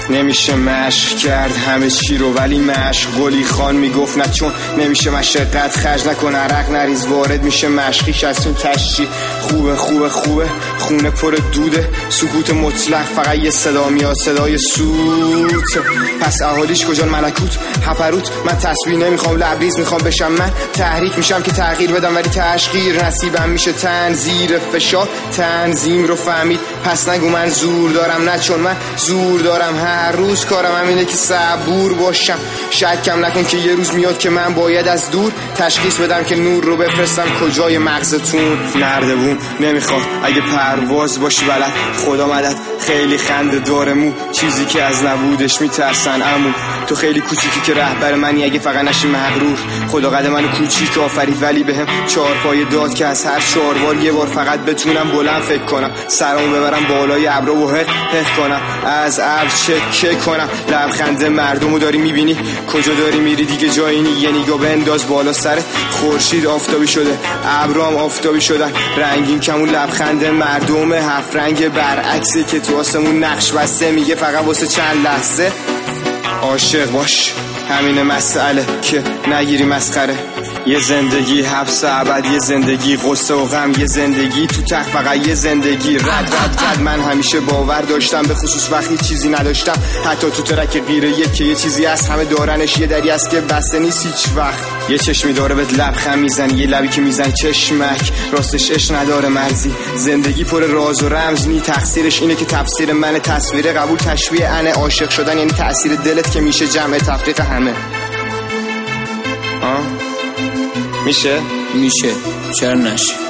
نمیشه مشق کرد همه چی رو، ولی مشق گلی خان میگفت نه، چون نمیشه مشقت خرج نکن، عرق نریز وارد میشه مشقیش از این تشی. خوبه خوبه خوبه خونه پر دوده، سکوت مطلق فقط یه صدا میاد، صدای سوت. پس اهالیش کجان ملکوت هپروت؟ من تسبیح نمیخوام لبریز میخوام بشم، من تحریک میشم که تغییر بدم ولی تشقیر نصیبم میشه. تنظیر فشار تنظیم رو فهمید، پس نگو من زور دارم، نه چون من زور دارم. هر روز کارم همینه که صبور باشم، شکم نکن که یه روز میاد که من باید از دور تشخیص بدم که نور رو بفرستم کجای مغزتون. نردبون نمیخواد اگه پرواز باشی بلد، خدا مدد خیلی خنده داره مو، چیزی که از نبودش میترسن امو. تو خیلی کوچیکی که رهبر منی اگه فقط نشی مغرور. خدا قد منو کوچیک آفرید ولی بهم 4 پای داد که از هر 4 بار یه بار فقط بتونم بلند فکر کنم، سرمو ببرم بالای ابرو و حق کنم، از ابر چکه کنم. لبخند مردمو داری میبینی کجا داری میری دیگه جایی نی، یه نگاه بنداز بالا سرت. خورشید آفتابی شده ابرام آفتابی شدن، رنگین کمون لبخند مردم 7 رنگ برعکسی که تو آسمون نقش بسته، میگه فقط واسه چند لحظه عاشق باش. همین مسئله که نگیری مسخره، یه زندگی حبس ابد، یه زندگی غصه و غم، یه زندگی تو تخت، فقط یه زندگی رد. من همیشه باور داشتم به خصوص وقتی چیزی نداشتم، حتی تو ترک غیره یک که یه چیزی از همه دارنش، یه دری است که بسته نیست هیچ وقت. یه چشمی داره بهت لبخند میزنی، یه لبی که میزنی چشمک، راستش عشق نداره مرزی. زندگی پر راز و رمز نی، تقصیرش اینه که تفسیر من تصویر قبول تشبیه انه. عاشق شدن یعنی تأثیر دلت که میشه جمع تفریق همه. میشه؟ چرا نشه؟